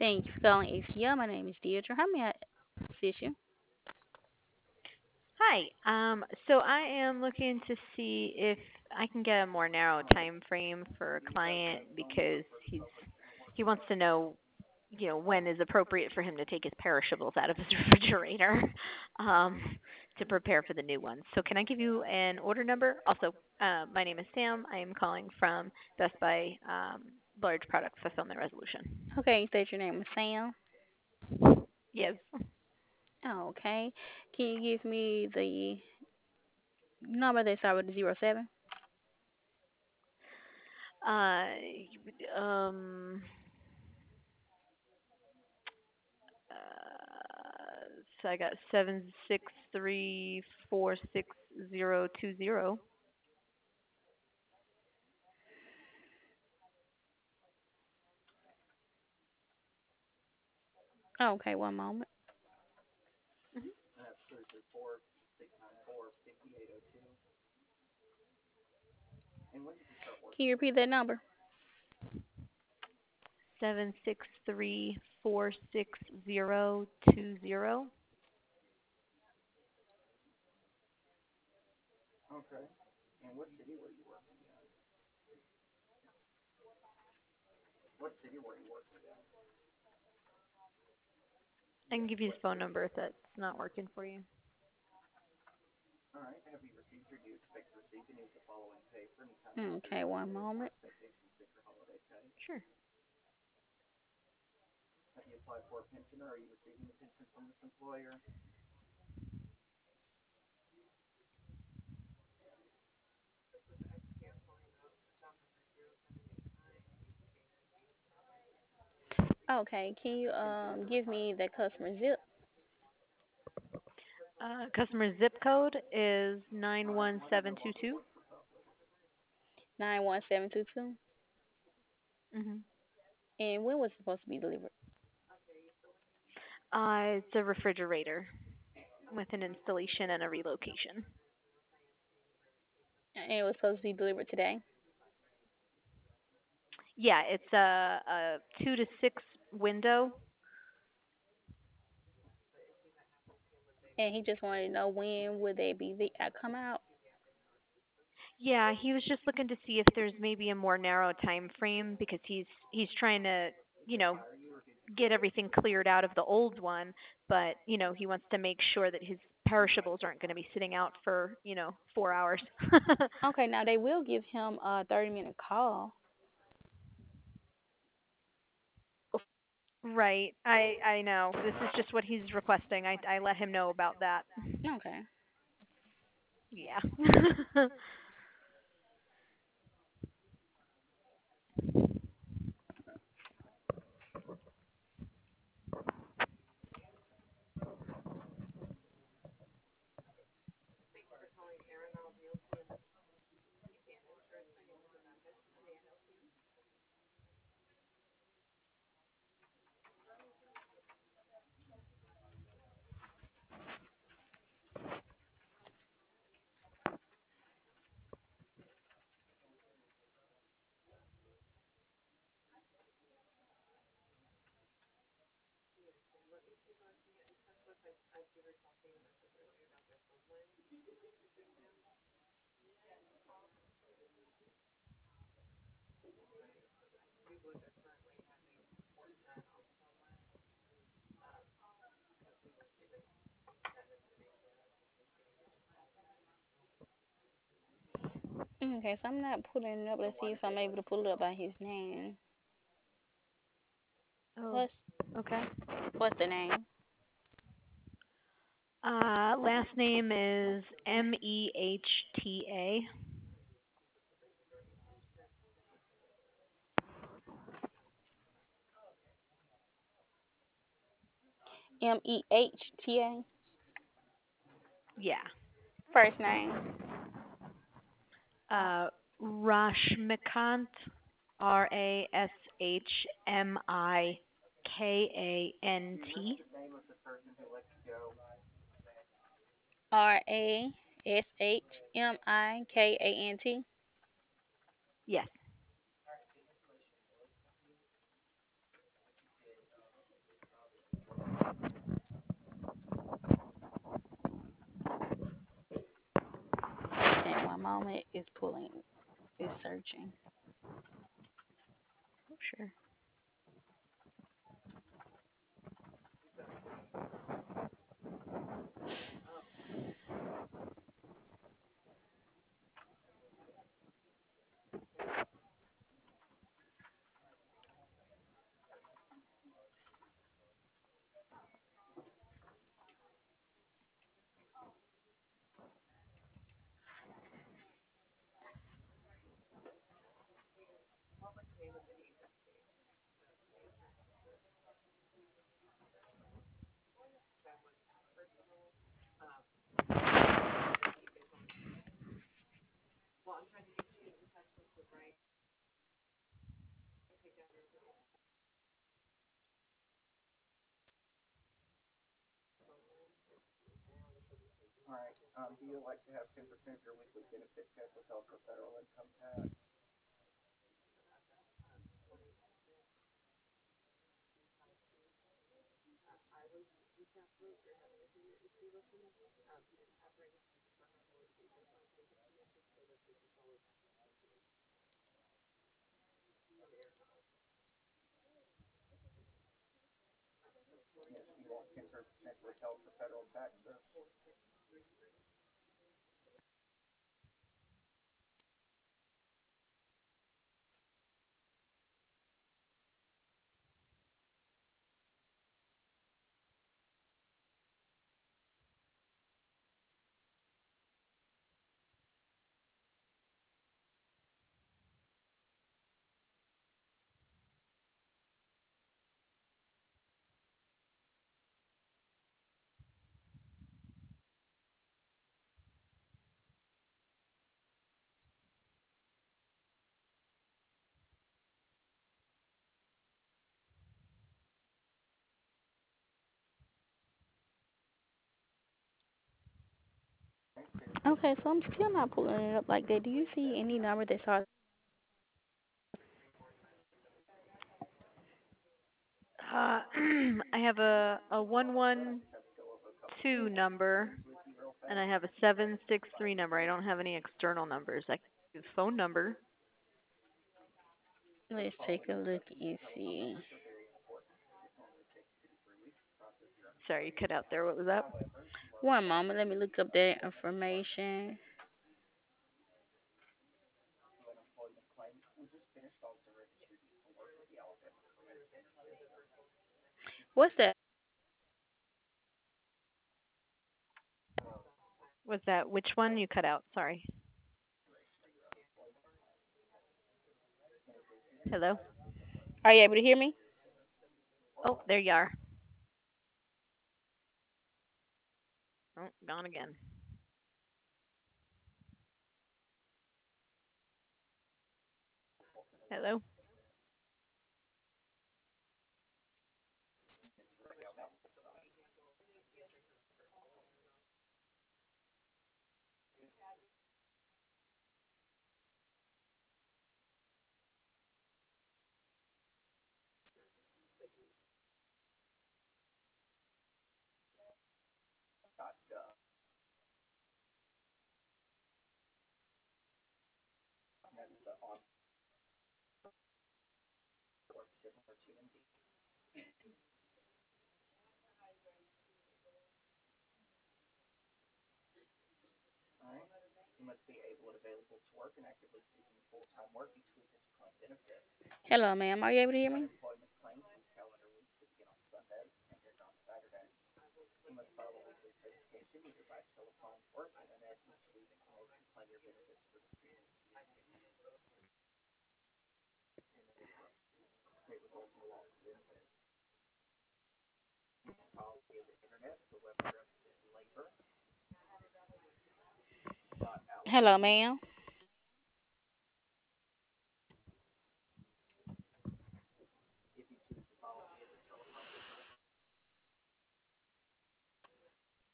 Thank you for calling ACL. My name is Deidre. How may I assist you? Hi. So I am looking to see if I can get a more narrow time frame for a client because he wants to know, when is appropriate for him to take his perishables out of his refrigerator, um, to prepare for the new ones. So can I give you an order number? Also, my name is Sam. I am calling from Best Buy Large Product Fulfillment Resolution. Okay, you said your name was Sam. Yes. Oh, okay. Can you give me the number that starts with 07? Uh, um, so I got 763462020. Okay, one moment. Mm-hmm. Can you repeat that number? 763462020. I can give you his phone number if that's not working for you. Okay, one moment. Sure. Okay, can you give me the customer zip? Customer zip code is 91722. 91722. Mm-hmm. And when was it supposed to be delivered? It's a refrigerator with an installation and a relocation. And it was supposed to be delivered today. Yeah, it's a 2 to 6 window. And he just wanted to know when would they be come out. Yeah, he was just looking to see if there's maybe a more narrow time frame because he's trying to, you know, get everything cleared out of the old one, but, he wants to make sure that his perishables aren't going to be sitting out for, 4 hours. Okay, now they will give him a 30-minute call. Right. I know. This is just what he's requesting. I let him know about that. Okay. Yeah. Okay, so I'm not pulling it up. Let's see if I'm able to pull it up by his name. Oh, What's okay. what's the name? Last name is Mehta. Mehta. Yeah. First name. Uh, Rashmikant. Rashmikant. Rashmikant. Yes. moment. It's pulling. It's searching. Oh, sure. Okay, so I'm still not pulling it up like that. Do you see any number that starts? I have a 112 number, and I have a 763 number. I don't have any external numbers. I have a phone number. Let's take a look and see. Sorry, you cut out there. What was that? One moment. Let me look up that information. What's that? Was that which one you cut out? Sorry. Hello? Are you able to hear me? Oh, there you are. Oh, gone again. Hello? Hello, ma'am. Are you able to hear me? Hello, ma'am.